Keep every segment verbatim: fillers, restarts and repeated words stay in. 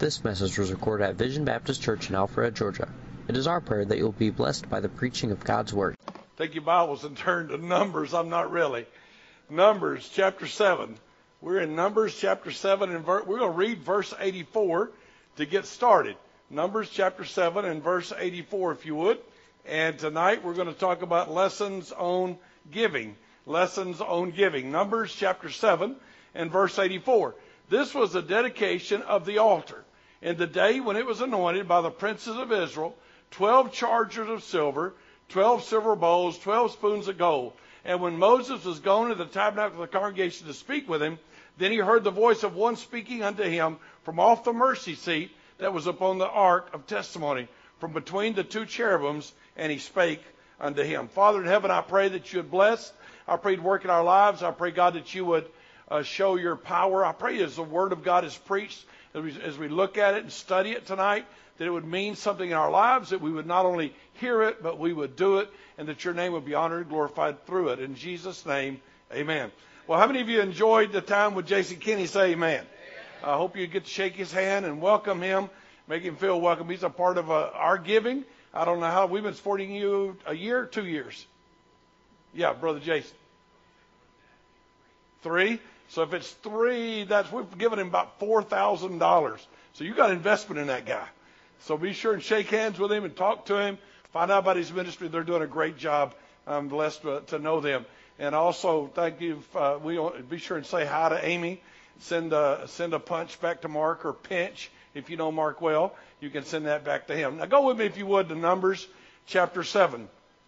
This message was recorded at Vision Baptist Church in Alpharetta, Georgia. It is our prayer that you'll be blessed by the preaching of God's Word. Take your Bibles and turn to Numbers. I'm not really. Numbers chapter seven. We're in Numbers chapter seven, and ver- we're going to read verse eighty-four to get started. Numbers chapter seven and verse eighty-four, if you would. And tonight we're going to talk about lessons on giving. Lessons on giving. Numbers chapter seven and verse eighty-four. This was the dedication of the altar. In the day when it was anointed by the princes of Israel, twelve chargers of silver, twelve silver bowls, twelve spoons of gold. And when Moses was gone to the tabernacle of the congregation to speak with him, then he heard the voice of one speaking unto him from off the mercy seat that was upon the ark of testimony, from between the two cherubims, and he spake unto him. Father in heaven, I pray that you would bless. I pray you'd work in our lives. I pray, God, that you would uh, show your power. I pray as the word of God is preached, as we, as we look at it and study it tonight, that it would mean something in our lives, that we would not only hear it, but we would do it, and that your name would be honored and glorified through it. In Jesus' name, amen. Well, how many of you enjoyed the time with Jason Kinney? Say amen. I hope you get to shake his hand and welcome him, make him feel welcome. He's a part of uh, our giving. I don't know how. We've been supporting you a year, two years. Yeah, Brother Jason. Three? So if it's three, that's we've given him about four thousand dollars. So you got investment in that guy. So be sure and shake hands with him and talk to him. Find out about his ministry. They're doing a great job. I'm blessed to, to know them. And also, thank you. Uh, we be sure and say hi to Amy. Send a, send a punch back to Mark, or pinch. If you know Mark well, you can send that back to him. Now go with me, if you would, to Numbers chapter seven.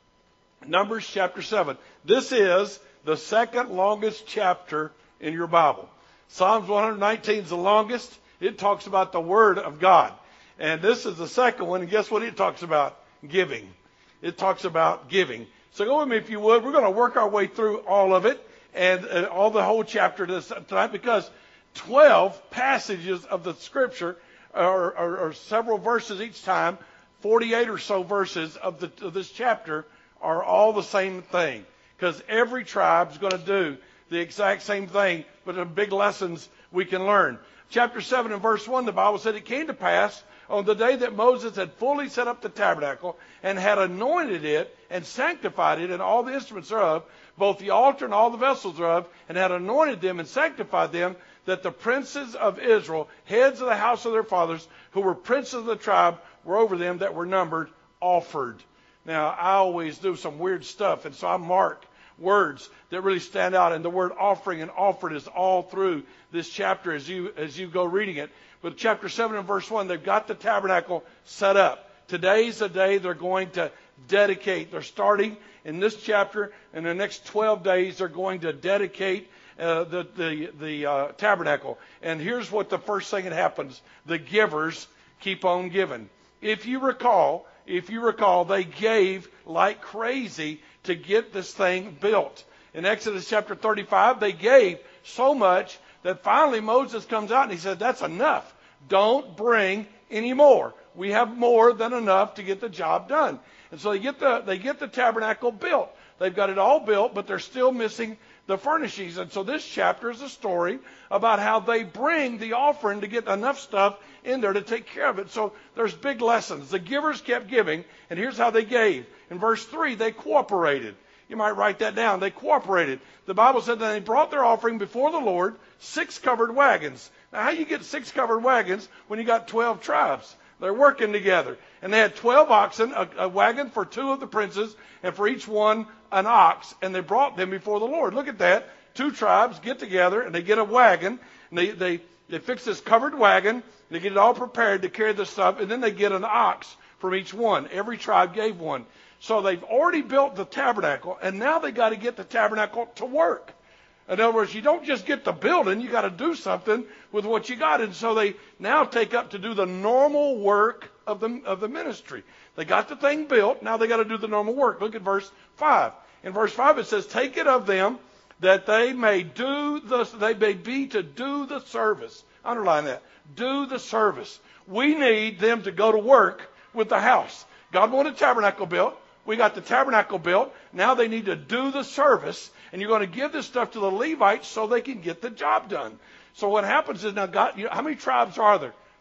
Numbers chapter seven. This is the second longest chapter in your Bible. Psalms one nineteen is the longest. It talks about the Word of God. And this is the second one, and guess what it talks about? Giving. It talks about giving. So go with me, if you would. We're going to work our way through all of it, and uh, all the whole chapter this tonight, because twelve passages of the Scripture, are, are, are several verses each time, forty-eight or so verses of, the, of this chapter are all the same thing. Because every tribe is going to do the exact same thing, but the big lessons we can learn. Chapter seven and verse one, the Bible said, it came to pass on the day that Moses had fully set up the tabernacle and had anointed it and sanctified it and all the instruments thereof, both the altar and all the vessels thereof, and had anointed them and sanctified them, that the princes of Israel, heads of the house of their fathers, who were princes of the tribe, were over them that were numbered, offered. Now, I always do some weird stuff, and so I mark words that really stand out, and the word offering and offered is all through this chapter as you as you go reading it. But chapter seven and verse one, they've got the tabernacle set up. Today's the day they're going to dedicate. They're starting in this chapter. In the next twelve days, they're going to dedicate uh, the the the uh, tabernacle. And here's what the first thing that happens: the givers keep on giving. If you recall, if you recall, they gave like crazy to get this thing built. In Exodus chapter thirty-five, they gave so much that finally Moses comes out and he said, that's enough. Don't bring any more. We have more than enough to get the job done. And so they get the they get the tabernacle built. They've got it all built, but they're still missing the furnishings. And so this chapter is a story about how they bring the offering to get enough stuff in there to take care of it. So there's big lessons. The givers kept giving, and here's how they gave. In verse three, they cooperated. You might write that down. They cooperated. The Bible said that they brought their offering before the Lord, six covered wagons. Now, how you get six covered wagons when you got twelve tribes? They're working together. And they had twelve oxen, a, a wagon for two of the princes, and for each one an ox. And they brought them before the Lord. Look at that. Two tribes get together, and they get a wagon. And they, they, they fix this covered wagon. They get it all prepared to carry the stuff. And then they get an ox from each one. Every tribe gave one. So they've already built the tabernacle, and now they got to get the tabernacle to work. In other words, you don't just get the building, you got to do something with what you got. And so they now take up to do the normal work of the, of the ministry. They got the thing built, now they got to do the normal work. Look at verse five. In verse five it says, take it of them that they may do the, they may be to do the service. Underline that. Do the service. We need them to go to work with the house. God wanted a tabernacle built. We got the tabernacle built. Now they need to do the service. And you're going to give this stuff to the Levites so they can get the job done. So what happens is, now God, you know, how many tribes are there?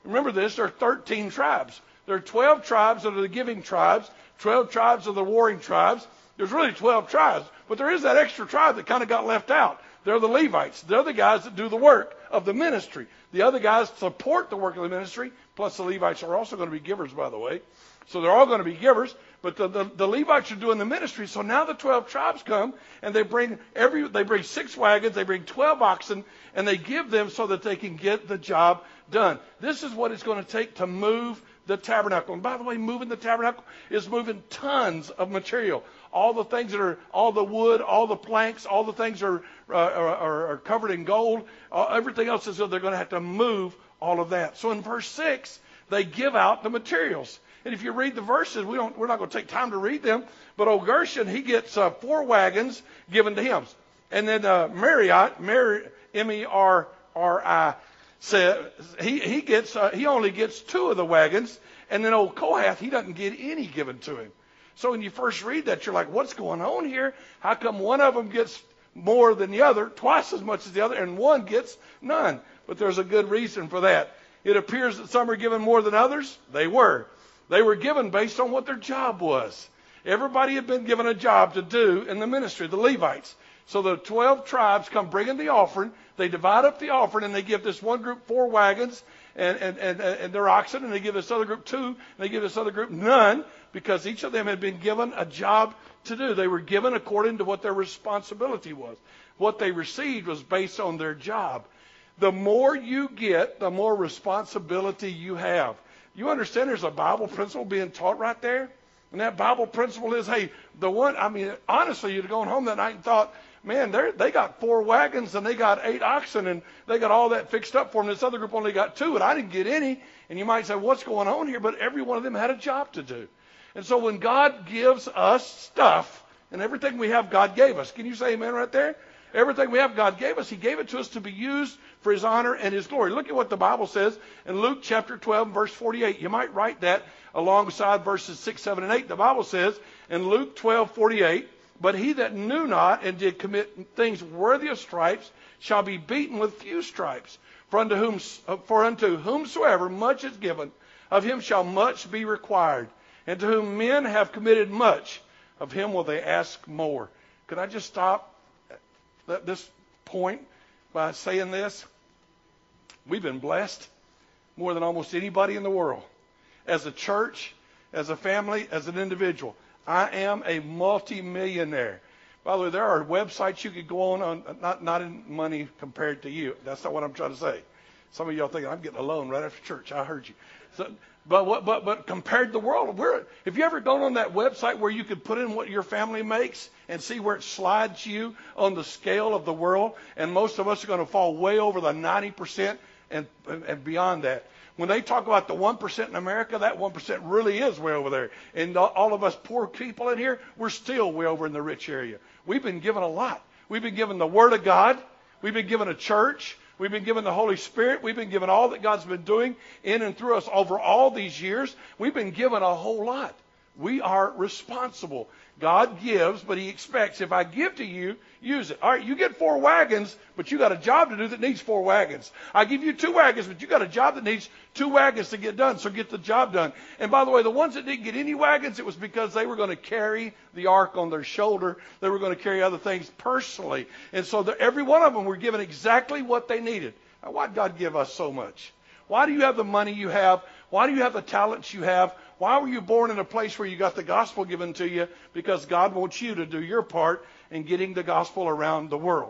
Remember this, there are thirteen tribes. There are twelve tribes that are the giving tribes, twelve tribes are the warring tribes. There's really twelve tribes, but there is that extra tribe that kind of got left out. They're the Levites. They're the guys that do the work of the ministry. The other guys support the work of the ministry, plus the Levites are also going to be givers, by the way. So they're all going to be givers, but the, the, the Levites are doing the ministry. So now the twelve tribes come, and they bring every they bring six wagons, they bring twelve oxen, and they give them so that they can get the job done. This is what it's going to take to move the tabernacle. And by the way, moving the tabernacle is moving tons of material. All the things that are, all the wood, all the planks, all the things are uh, are, are covered in gold. Uh, everything else is, they're going to have to move all of that. So in verse six, they give out the materials. And if you read the verses, we don't, we're not going to take time to read them. But old Gershon, he gets uh, four wagons given to him. And then uh, Merari, Mer, M E R R I, said he he gets uh, he only gets two of the wagons. And then old Kohath, he doesn't get any given to him. So when you first read that, you're like, what's going on here? How come one of them gets more than the other, twice as much as the other, and one gets none? But there's a good reason for that. It appears that some are given more than others. They were. They were given based on what their job was. Everybody had been given a job to do in the ministry, the Levites. So the twelve tribes come bringing the offering. They divide up the offering, and they give this one group four wagons and, and, and, and their oxen, and they give this other group two, and they give this other group none, because each of them had been given a job to do. They were given according to what their responsibility was. What they received was based on their job. The more you get, the more responsibility you have. You understand there's a Bible principle being taught right there? And that Bible principle is, hey, the one, I mean, honestly, you'd have gone home that night and thought, man, they they got four wagons and they got eight oxen and they got all that fixed up for them. This other group only got two and I didn't get any. And you might say, what's going on here? But every one of them had a job to do. And so when God gives us stuff, and everything we have, God gave us. Can you say amen right there? Everything we have, God gave us. He gave it to us to be used for His honor and His glory. Look at what the Bible says in Luke chapter twelve, verse forty-eight. You might write that alongside verses six, seven, and eight. The Bible says in Luke twelve, forty-eight, but he that knew not and did commit things worthy of stripes shall be beaten with few stripes. For unto, whom, for unto whomsoever much is given, of him shall much be required. And to whom men have committed much, of him will they ask more. Could I just stop at this point by saying this? We've been blessed more than almost anybody in the world. As a church, as a family, as an individual. I am a multi-millionaire. By the way, there are websites you could go on, on not, not in money compared to you. That's not what I'm trying to say. Some of y'all think I'm getting a loan right after church. I heard you. So, but what? But but compared to the world, we're, have you ever gone on that website where you could put in what your family makes and see where it slides you on the scale of the world? And most of us are going to fall way over the ninety percent and, and, and beyond that. When they talk about the one percent in America, that one percent really is way over there. And all of us poor people in here, we're still way over in the rich area. We've been given a lot. We've been given the Word of God. We've been given a church. We've been given the Holy Spirit. We've been given all that God's been doing in and through us over all these years. We've been given a whole lot. We are responsible. God gives, but He expects, if I give to you, use it. All right, you get four wagons, but you got a job to do that needs four wagons. I give you two wagons, but you got a job that needs two wagons to get done, so get the job done. And by the way, the ones that didn't get any wagons, it was because they were going to carry the ark on their shoulder. They were going to carry other things personally. And so the, every one of them were given exactly what they needed. Now, why did God give us so much? Why do you have the money you have? Why do you have the talents you have? Why were you born in a place where you got the gospel given to you? Because God wants you to do your part in getting the gospel around the world.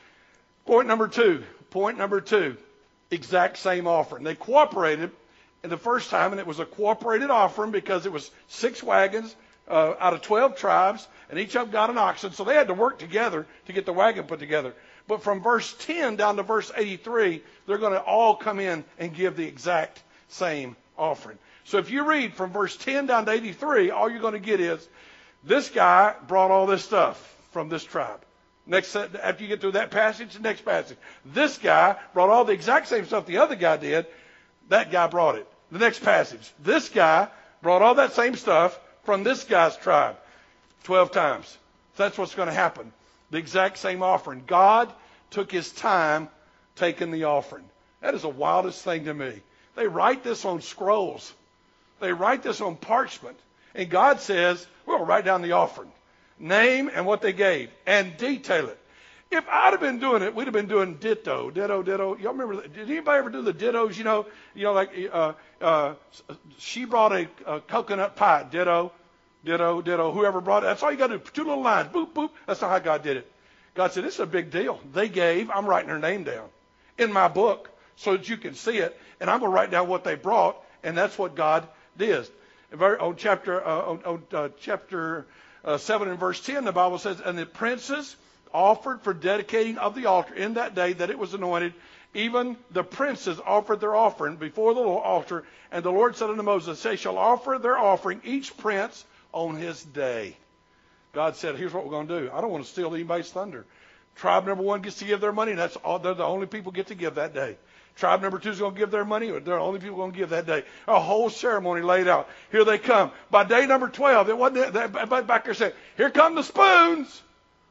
Point number two. Point number two. Exact same offering. They cooperated in the first time, and it was a cooperated offering because it was six wagons uh, out of twelve tribes, and each of them got an oxen. So they had to work together to get the wagon put together. But from verse ten down to verse eighty-three, they're going to all come in and give the exact same offering. So if you read from verse ten down to eighty-three, all you're going to get is, this guy brought all this stuff from this tribe. Next, after you get through that passage, the next passage. This guy brought all the exact same stuff the other guy did. That guy brought it. The next passage. This guy brought all that same stuff from this guy's tribe. Twelve times. So that's what's going to happen. The exact same offering. God took His time taking the offering. That is the wildest thing to me. They write this on scrolls. They write this on parchment. And God says, we'll write down the offering, name and what they gave, and detail it. If I'd have been doing it, we'd have been doing ditto, ditto, ditto. Y'all remember, did anybody ever do the dittos? You know, you know, like uh, uh, she brought a, a coconut pie, ditto, ditto, ditto. Whoever brought it, that's all you got to do. Two little lines, boop, boop. That's not how God did it. God said, this is a big deal. They gave, I'm writing her name down in my book so that you can see it, and I'm going to write down what they brought, and that's what God did. On chapter, uh, on, on, uh, chapter uh, seven and verse ten, the Bible says, and the princes offered for dedicating of the altar in that day that it was anointed. Even the princes offered their offering before the altar. And the Lord said unto Moses, they shall offer their offering, each prince on his day. God said, here's what we're going to do. I don't want to steal anybody's thunder. Tribe number one gets to give their money. And that's all, they're the only people get to give that day. Tribe number two is going to give their money. They're the only people going to give that day. A whole ceremony laid out. Here they come. By day number twelve, it wasn't that, back there saying, here come the spoons.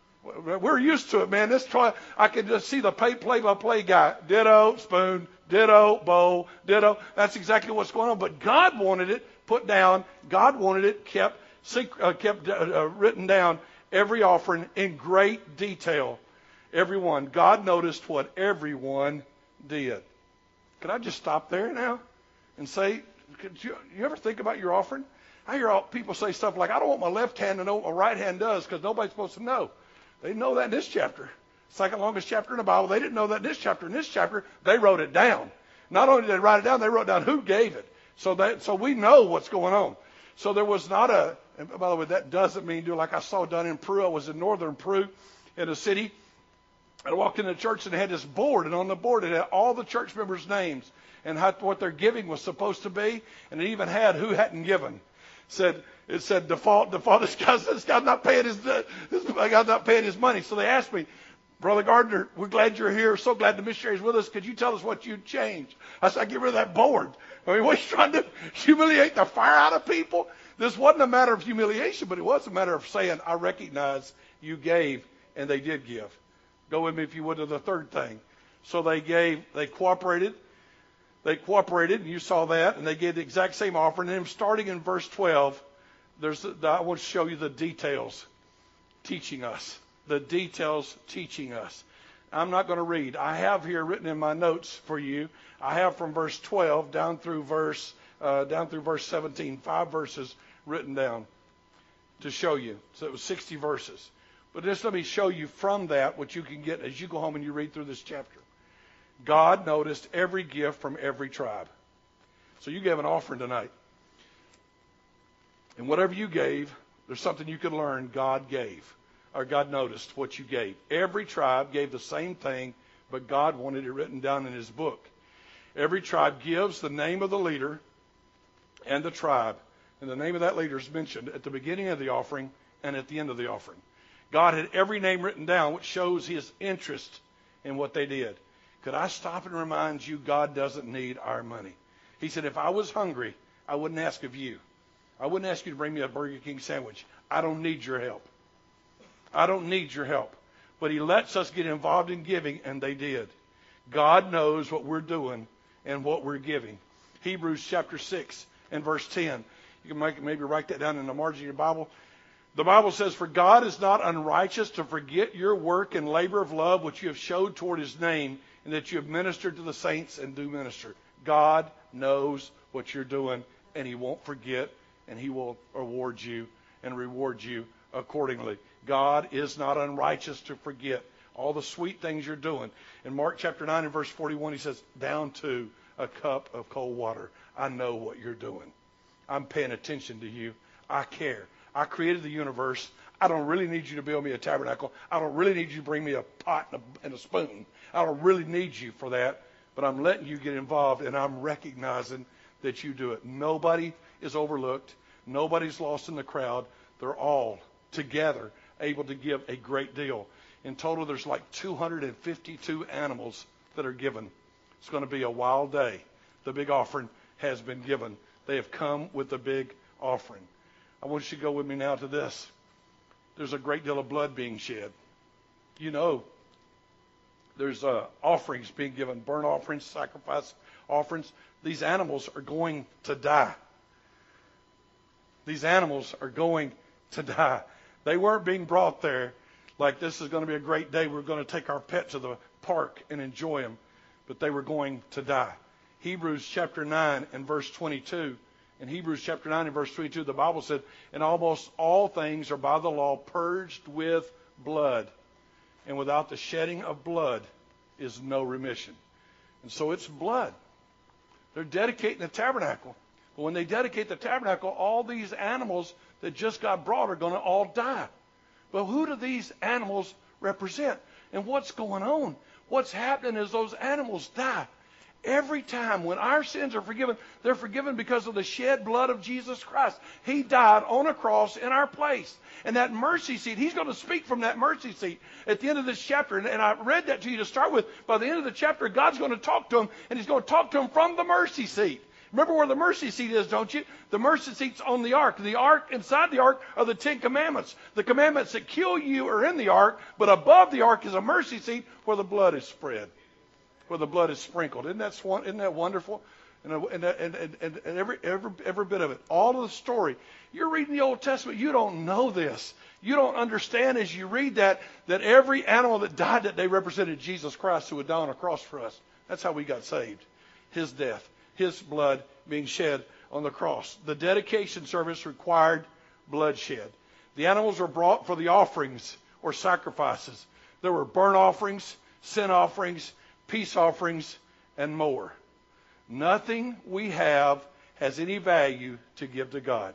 We're used to it, man. This try, I can just see the play-by-play guy. Ditto, spoon, ditto, bowl, ditto. That's exactly what's going on. But God wanted it put down. God wanted it kept, uh, kept uh, written down. Every offering in great detail. Everyone. God noticed what everyone did. Can I just stop there now and say, could you, you ever think about your offering? I hear all, people say stuff like, I don't want my left hand to know what my right hand does because nobody's supposed to know. They know that in this chapter. Second longest chapter in the Bible. They didn't know that in this chapter. In this chapter, they wrote it down. Not only did they write it down, they wrote down who gave it. So that so we know what's going on. So there was not a, and by the way, that doesn't mean do like I saw done in Peru. I was in northern Peru in a city. I walked into the church and they had this board, and on the board it had all the church members' names and how, what their giving was supposed to be, and it even had who hadn't given. Said it said default default. This guy's this guy's not paying his this guy's not paying his money. So they asked me, Brother Gardner, we're glad you're here. So glad the missionary's with us. Could you tell us what you'd change? I said, get rid of that board. I mean, what are you trying to humiliate the fire out of people? This wasn't a matter of humiliation, but it was a matter of saying, I recognize you gave, and they did give. Go with me, if you would, to the third thing. So they gave, they cooperated. They cooperated, and you saw that, and they gave the exact same offering. And then starting in verse twelve, there's I want to show you the details teaching us. The details teaching us. I'm not going to read. I have here written in my notes for you. I have from verse twelve down through verse uh, down through verse seventeen, five verses written down to show you. So it was sixty verses. But just let me show you from that what you can get as you go home and you read through this chapter. God noticed every gift from every tribe. So you gave an offering tonight. And whatever you gave, there's something you can learn God gave. Or God noticed what you gave. Every tribe gave the same thing, but God wanted it written down in his book. Every tribe gives the name of the leader and the tribe. And the name of that leader is mentioned at the beginning of the offering and at the end of the offering. God had every name written down, which shows his interest in what they did. Could I stop and remind you, God doesn't need our money. He said, if I was hungry, I wouldn't ask of you. I wouldn't ask you to bring me a Burger King sandwich. I don't need your help. I don't need your help. But he lets us get involved in giving, and they did. God knows what we're doing and what we're giving. Hebrews chapter six and verse ten. You can make, maybe write that down in the margin of your Bible. The Bible says, for God is not unrighteous to forget your work and labor of love which you have showed toward his name, and that you have ministered to the saints and do minister. God knows what you're doing, and he won't forget, and he will reward you and reward you accordingly. God is not unrighteous to forget all the sweet things you're doing. In Mark chapter nine and verse forty-one, he says, down to a cup of cold water. I know what you're doing. I'm paying attention to you. I care. I created the universe. I don't really need you to build me a tabernacle. I don't really need you to bring me a pot and a, and a spoon. I don't really need you for that. But I'm letting you get involved, and I'm recognizing that you do it. Nobody is overlooked. Nobody's lost in the crowd. They're all together able to give a great deal. In total, there's like two hundred fifty-two animals that are given. It's going to be a wild day. The big offering has been given. They have come with the big offering. I want you to go with me now to this. There's a great deal of blood being shed. You know, there's uh, offerings being given, burnt offerings, sacrifice offerings. These animals are going to die. These animals are going to die. They weren't being brought there like this is going to be a great day. We're going to take our pet to the park and enjoy them. But they were going to die. Hebrews chapter nine and verse twenty-two. In Hebrews chapter nine and verse twenty-two, the Bible said, and almost all things are by the law purged with blood. And without the shedding of blood is no remission. And so it's blood. They're dedicating the tabernacle. But when they dedicate the tabernacle, all these animals that just got brought are going to all die. But who do these animals represent? And what's going on? What's happening is those animals die. Every time when our sins are forgiven, they're forgiven because of the shed blood of Jesus Christ. He died on a cross in our place. And that mercy seat, he's going to speak from that mercy seat at the end of this chapter. And, and I read that to you to start with. By the end of the chapter, God's going to talk to him, and he's going to talk to him from the mercy seat. Remember where the mercy seat is, don't you? The mercy seat's on the ark. The ark, inside the ark, are the Ten Commandments. The commandments that kill you are in the ark, but above the ark is a mercy seat where the blood is spread, where the blood is sprinkled. Isn't that, isn't that wonderful? And, and, and, and, and every, every, every bit of it, all of the story. You're reading the Old Testament. You don't know this. You don't understand as you read that, that every animal that died that day represented Jesus Christ who would die on a cross for us. That's how we got saved. His death. His blood being shed on the cross. The dedication service required bloodshed. The animals were brought for the offerings or sacrifices. There were burnt offerings, sin offerings, peace offerings, and more. Nothing we have has any value to give to God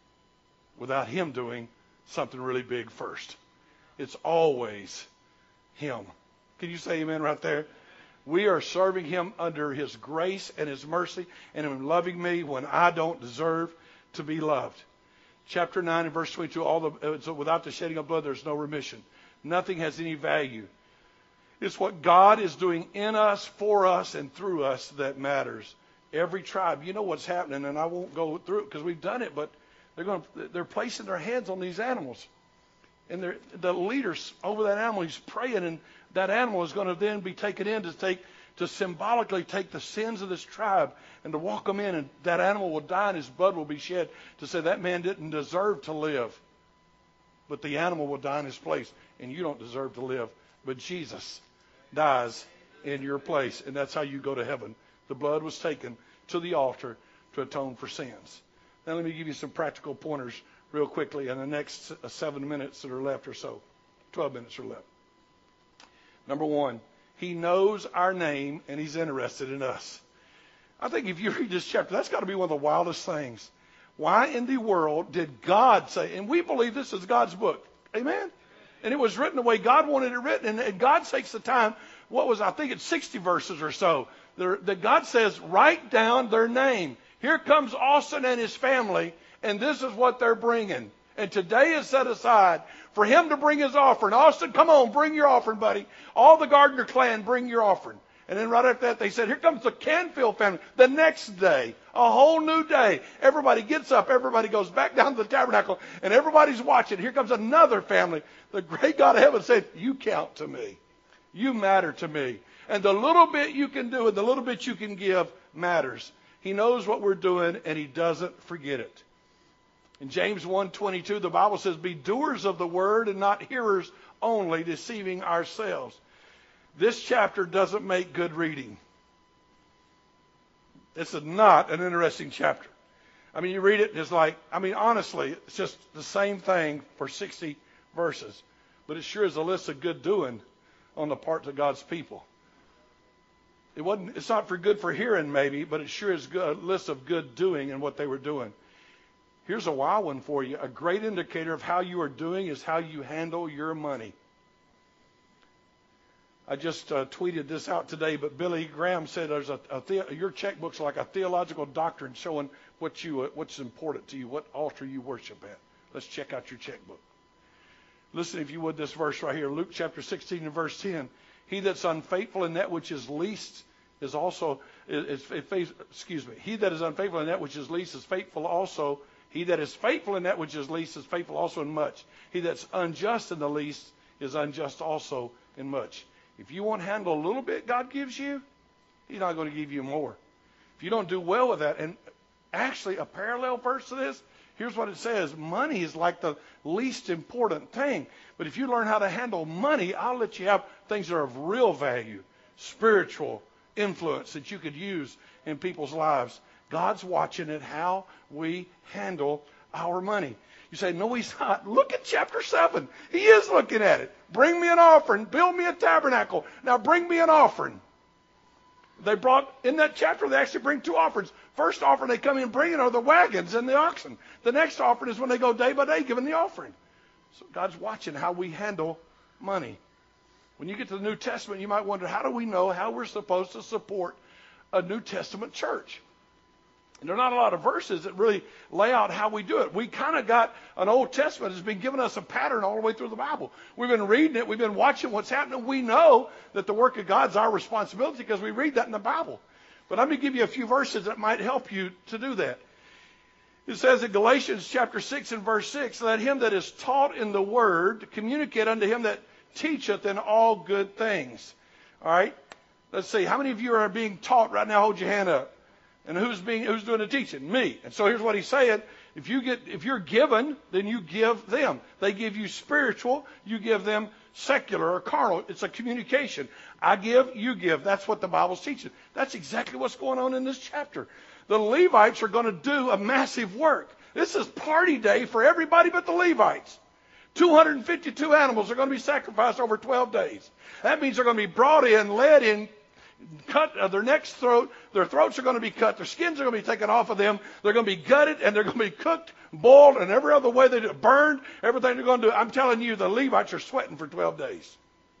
without him doing something really big first. It's always him. Can you say amen right there? We are serving him under his grace and his mercy and him loving me when I don't deserve to be loved. Chapter nine and verse twenty-two, all the, so without the shedding of blood, there's no remission. Nothing has any value. It's what God is doing in us, for us, and through us that matters. Every tribe, you know what's happening, and I won't go through it because we've done it, but they're going to, they're placing their hands on these animals. And the leaders over that animal, he's praying, and that animal is going to then be taken in to take to symbolically take the sins of this tribe and to walk them in, and that animal will die and his blood will be shed to say that man didn't deserve to live. But the animal will die in his place, and you don't deserve to live. But Jesus dies in your place, and that's how you go to heaven. The blood was taken to the altar to atone for sins. Now let me give you some practical pointers real quickly in the next seven minutes that are left or so. Twelve minutes are left. Number one, he knows our name and he's interested in us. I think if you read this chapter, that's got to be one of the wildest things. Why in the world did God say, and we believe this is God's book. Amen? And it was written the way God wanted it written. And God takes the time, what was, I think it's sixty verses or so, that God says, write down their name. Here comes Austin and his family, and this is what they're bringing. And today is set aside for him to bring his offering. Austin, come on, bring your offering, buddy. All the Gardner clan, bring your offering. And then right after that, they said, here comes the Canfield family. The next day, a whole new day. Everybody gets up. Everybody goes back down to the tabernacle. And everybody's watching. Here comes another family. The great God of heaven said, you count to me. You matter to me. And the little bit you can do and the little bit you can give matters. He knows what we're doing, and he doesn't forget it. In James one twenty-two, the Bible says, be doers of the word and not hearers only, deceiving ourselves. This chapter doesn't make good reading. This is not an interesting chapter. I mean, you read it, and it's like, I mean, honestly, it's just the same thing for sixty verses. But it sure is a list of good doing on the part of God's people. It wasn't. It's not for good for hearing, maybe, but it sure is good, a list of good doing and what they were doing. Here's a wild one for you. A great indicator of how you are doing is how you handle your money. I just uh, tweeted this out today, but Billy Graham said there's a, a the, your checkbook's like a theological doctrine showing what you uh, what's important to you, what altar you worship at. Let's check out your checkbook. Listen, if you would, this verse right here, Luke chapter sixteen and verse ten. He that's unfaithful in that which is least is also is, is, is excuse me. He that is unfaithful in that which is least is faithful also. He that is faithful in that which is least is faithful also in much. He that's unjust in the least is unjust also in much. If you want to handle a little bit God gives you, he's not going to give you more. If you don't do well with that, and actually a parallel verse to this, here's what it says. Money is like the least important thing. But if you learn how to handle money, I'll let you have things that are of real value, spiritual influence that you could use in people's lives. God's watching at how we handle our money. You say, no, he's not. Look at chapter seven. He is looking at it. Bring me an offering. Build me a tabernacle. Now bring me an offering. They brought, in that chapter, they actually bring two offerings. First offering they come in bringing are the wagons and the oxen. The next offering is when they go day by day giving the offering. So God's watching how we handle money. When you get to the New Testament, you might wonder, how do we know how we're supposed to support a New Testament church? And there are not a lot of verses that really lay out how we do it. We kind of got an Old Testament that's been giving us a pattern all the way through the Bible. We've been reading it. We've been watching what's happening. We know that the work of God's our responsibility because we read that in the Bible. But let me give you a few verses that might help you to do that. It says in Galatians chapter six and verse six, let him that is taught in the word communicate unto him that teacheth in all good things. All right? Let's see. How many of you are being taught right now? Hold your hand up. And who's being who's doing the teaching? Me. And so here's what he's saying. If you get if you're given, then you give them. They give you spiritual, you give them secular or carnal. It's a communication. I give, you give. That's what the Bible's teaching. That's exactly what's going on in this chapter. The Levites are going to do a massive work. This is party day for everybody but the Levites. two hundred fifty-two animals are going to be sacrificed over twelve days. That means they're going to be brought in, led in, cut uh, their neck's throat. Their throats are going to be cut. Their skins are going to be taken off of them. They're going to be gutted, and they're going to be cooked, boiled, and every other way they do it, burned, everything they're going to do. I'm telling you, the Levites are sweating for twelve days.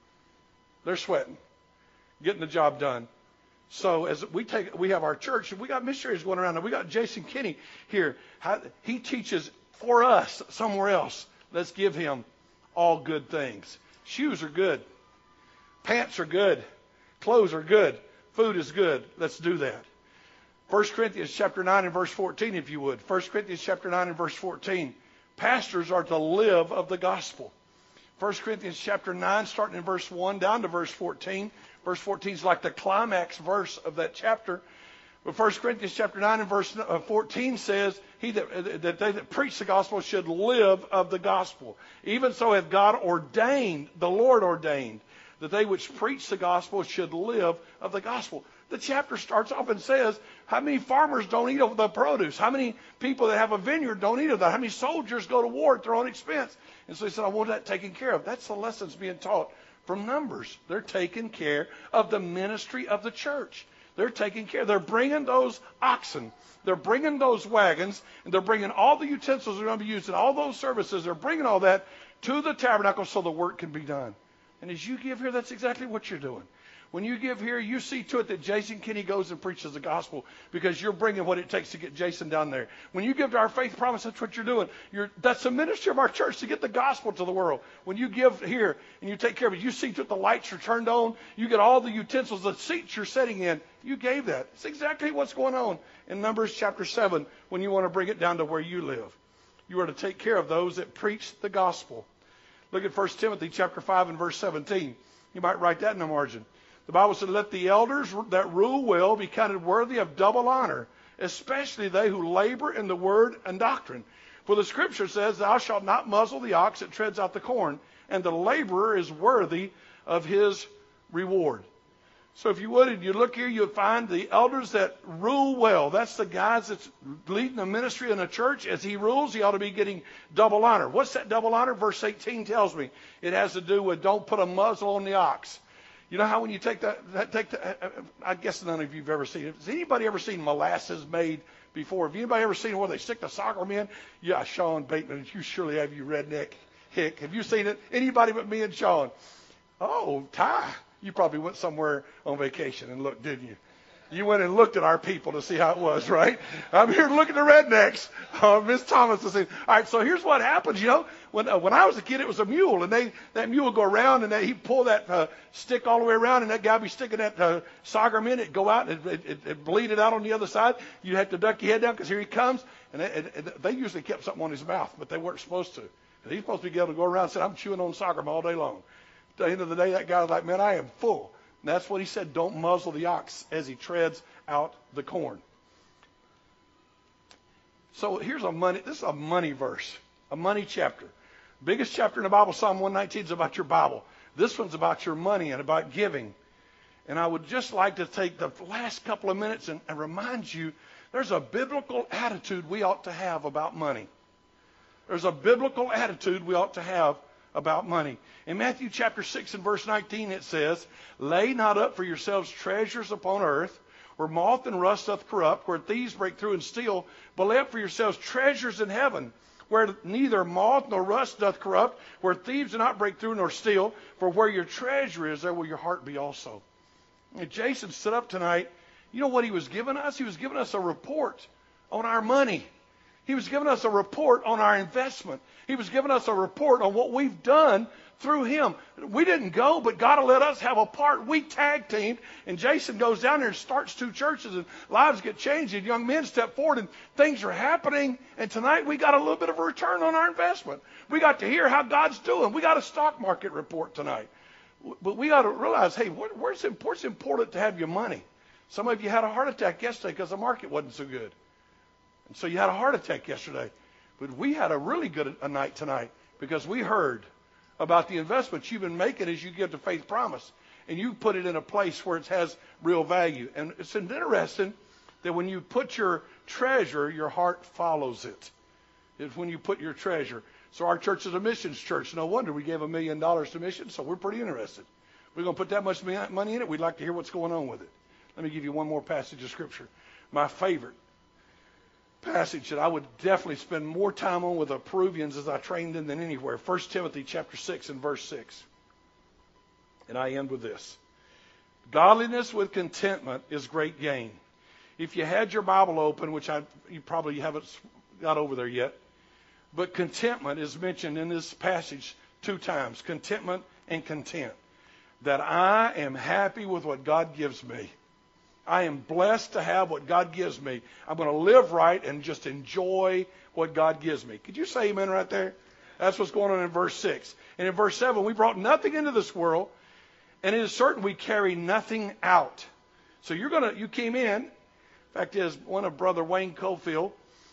They're sweating, getting the job done. So as we take, we have our church, we got missionaries going around, and we got Jason Kinney here. How, he teaches for us somewhere else. Let's give him all good things. Shoes are good. Pants are good. Clothes are good. Food is good. Let's do that. First Corinthians chapter nine and verse fourteen, if you would. First Corinthians chapter nine and verse fourteen. Pastors are to live of the gospel. First Corinthians chapter nine, starting in verse one down to verse fourteen. Verse fourteen is like the climax verse of that chapter. But First Corinthians chapter nine and verse fourteen says, "He that, that they that preach the gospel should live of the gospel. Even so hath God ordained, the Lord ordained, that they which preach the gospel should live of the gospel." The chapter starts off and says, how many farmers don't eat of the produce? How many people that have a vineyard don't eat of that? How many soldiers go to war at their own expense? And so he said, I want that taken care of. That's the lessons being taught from Numbers. They're taking care of the ministry of the church. They're taking care. They're bringing those oxen. They're bringing those wagons. And they're bringing all the utensils they're going to be used in all those services. They're bringing all that to the tabernacle so the work can be done. And as you give here, that's exactly what you're doing. When you give here, you see to it that Jason Kinney goes and preaches the gospel because you're bringing what it takes to get Jason down there. When you give to our Faith Promise, that's what you're doing. You're, that's the ministry of our church, to get the gospel to the world. When you give here and you take care of it, you see to it the lights are turned on. You get all the utensils, the seats you're sitting in. You gave that. It's exactly what's going on in Numbers chapter seven when you want to bring it down to where you live. You are to take care of those that preach the gospel. Look at First Timothy chapter five and verse seventeen. You might write that in the margin. The Bible said, let the elders that rule well be counted worthy of double honor, especially they who labor in the word and doctrine. For the scripture says, thou shalt not muzzle the ox that treads out the corn, and the laborer is worthy of his reward. So if you would, and you look here, you'll find the elders that rule well. That's the guys that's leading the ministry in a church. As he rules, he ought to be getting double honor. What's that double honor? Verse eighteen tells me it has to do with don't put a muzzle on the ox. You know how when you take that, that take the, I guess none of you have ever seen it. Has anybody ever seen molasses made before? Have anybody ever seen it where they stick the sorghum in? Yeah, Sean Bateman, you surely have, you redneck hick. Have you seen it? Anybody but me and Sean? Oh, Ty, you probably went somewhere on vacation and looked, didn't you? You went and looked at our people to see how it was, right? I'm here to look at the rednecks. Uh, Miss Thomas is saying, all right, so here's what happens. You know, when uh, when I was a kid, it was a mule, and they that mule would go around, and they, he'd pull that uh, stick all the way around, and that guy would be sticking that uh, sorghum in it, go out, and it, it, it bleed it out on the other side. You have to duck your head down because here he comes. And they, and, and they usually kept something on his mouth, but they weren't supposed to. He's supposed to be able to go around and say, I'm chewing on sorghum all day long. At the end of the day, that guy was like, man, I am full. And that's what he said, don't muzzle the ox as he treads out the corn. So here's a money, this is a money verse, a money chapter. Biggest chapter in the Bible, Psalm one nineteen, is about your Bible. This one's about your money and about giving. And I would just like to take the last couple of minutes and, and remind you, there's a biblical attitude we ought to have about money. There's a biblical attitude we ought to have about money. In Matthew chapter six and verse nineteen, it says, lay not up for yourselves treasures upon earth, where moth and rust doth corrupt, where thieves break through and steal, but lay up for yourselves treasures in heaven, where neither moth nor rust doth corrupt, where thieves do not break through nor steal, for where your treasure is, there will your heart be also. And Jason stood up tonight. You know what he was giving us? He was giving us a report on our money. He was giving us a report on our investment. He was giving us a report on what we've done through him. We didn't go, but God will let us have a part. We tag teamed, and Jason goes down there and starts two churches, and lives get changed, and young men step forward, and things are happening. And tonight we got a little bit of a return on our investment. We got to hear how God's doing. We got a stock market report tonight. But we got to realize, hey, where's it important to have your money? Some of you had a heart attack yesterday because the market wasn't so good. And so you had a heart attack yesterday. But we had a really good a night tonight because we heard about the investments you've been making as you give the Faith Promise. And you put it in a place where it has real value. And it's interesting that when you put your treasure, your heart follows it. It's when you put your treasure. So our church is a missions church. No wonder we gave a million dollars to missions, so we're pretty interested. We're going to put that much money in it. We'd like to hear what's going on with it. Let me give you one more passage of Scripture. My favorite passage that I would definitely spend more time on with the Peruvians as I trained them than anywhere. First Timothy chapter six and verse six. And I end with this. Godliness with contentment is great gain. If you had your Bible open, which I, you probably haven't got over there yet, but contentment is mentioned in this passage two times. Contentment and content. That I am happy with what God gives me. I am blessed to have what God gives me. I'm going to live right and just enjoy what God gives me. Could you say amen right there? That's what's going on in verse six. And in verse seven, we brought nothing into this world, and it is certain we carry nothing out. So you're going to, you came in. Fact is, one of Brother Wayne Cofield,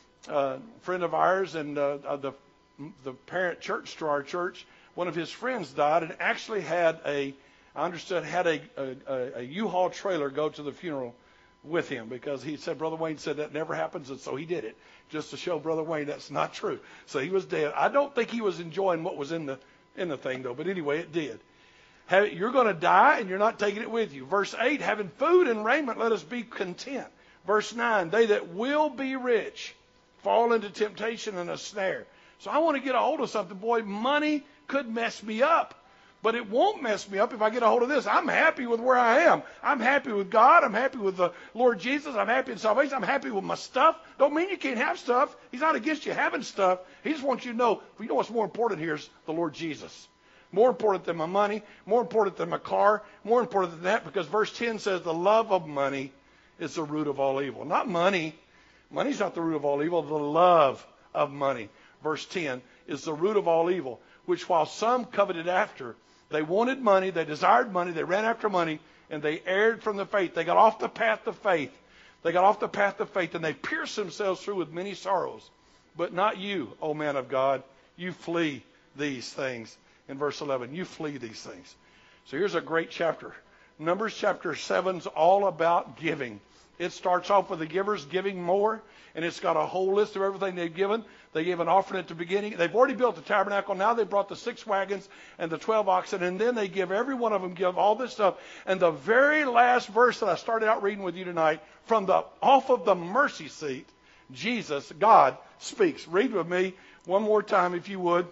a friend of ours, and uh, uh, the the parent church to our church, one of his friends died and actually had a, I understood, had a, a, a U-Haul trailer go to the funeral with him because he said, Brother Wayne said that never happens, and so he did it just to show Brother Wayne that's not true. So he was dead. I don't think he was enjoying what was in the in the thing, though, but anyway, it did. Have, you're going to die, and you're not taking it with you. Verse eight, having food and raiment, let us be content. Verse nine, they that will be rich fall into temptation and a snare. So I want to get a hold of something. Boy, money could mess me up. But it won't mess me up if I get a hold of this. I'm happy with where I am. I'm happy with God. I'm happy with the Lord Jesus. I'm happy in salvation. I'm happy with my stuff. Don't mean you can't have stuff. He's not against you having stuff. He just wants you to know, you know what's more important here is the Lord Jesus. More important than my money. More important than my car. More important than that, because verse ten says the love of money is the root of all evil. Not money. Money's not the root of all evil. The love of money, verse ten, is the root of all evil, which while some coveted after, they wanted money, they desired money, they ran after money, and they erred from the faith. They got off the path of faith. They got off the path of faith, and they pierced themselves through with many sorrows. But not you, O man of God. You flee these things. In verse eleven, you flee these things. So here's a great chapter. Numbers chapter seven is all about giving. It starts off with the givers giving more, and it's got a whole list of everything they've given. They gave an offering at the beginning. They've already built the tabernacle. Now they brought the six wagons and the twelve oxen, and then they give, every one of them give all this stuff. And the very last verse that I started out reading with you tonight, from the off of the mercy seat, Jesus, God, speaks. Read with me one more time, if you would.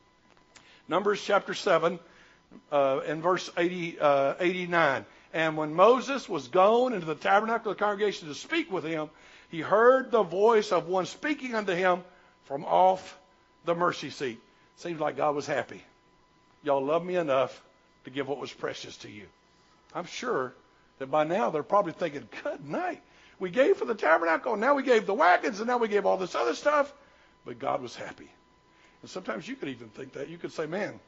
Numbers chapter seven, uh, and verse eighty, uh, eighty-nine. And when Moses was gone into the tabernacle of the congregation to speak with him, he heard the voice of one speaking unto him from off the mercy seat. Seems like God was happy. Y'all love me enough to give what was precious to you. I'm sure that by now they're probably thinking, good night. We gave for the tabernacle, and now we gave the wagons, and now we gave all this other stuff. But God was happy. And sometimes you could even think that. You could say, man,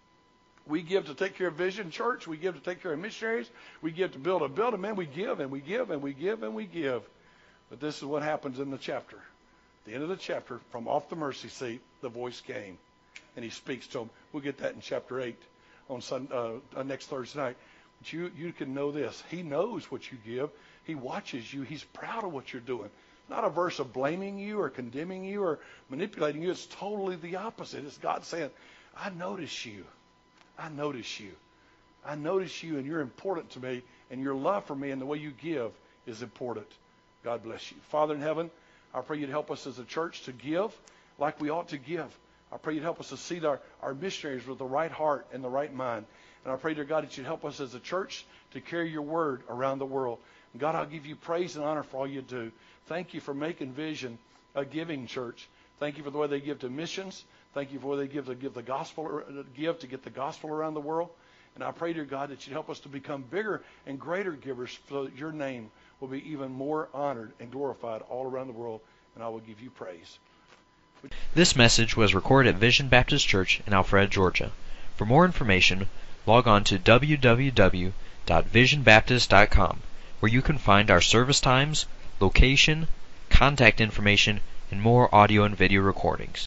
we give to take care of Vision Church. We give to take care of missionaries. We give to build a building. Man, we give and we give and we give and we give. But this is what happens in the chapter. the end of the chapter, from off the mercy seat, the voice came, and he speaks to him. We'll get that in chapter eight on Sunday, uh, next Thursday night. But you, you can know this. He knows what you give. He watches you. He's proud of what you're doing. Not a verse of blaming you or condemning you or manipulating you. It's totally the opposite. It's God saying, I notice you. I notice you. I notice you, and you're important to me, and your love for me and the way you give is important. God bless you. Father in heaven, I pray you'd help us as a church to give like we ought to give. I pray you'd help us to see our, our missionaries with the right heart and the right mind. And I pray, dear God, that you'd help us as a church to carry your word around the world. And God, I'll give you praise and honor for all you do. Thank you for making Vision a giving church. Thank you for the way they give to missions. Thank you for the way they give to give the gospel, give to get the gospel around the world. And I pray, dear God, that you'd help us to become bigger and greater givers so that your name will be even more honored and glorified all around the world. And I will give you praise. This message was recorded at Vision Baptist Church in Alpharetta, Georgia. For more information, log on to w w w dot vision baptist dot com, where you can find our service times, location, contact information, and more audio and video recordings.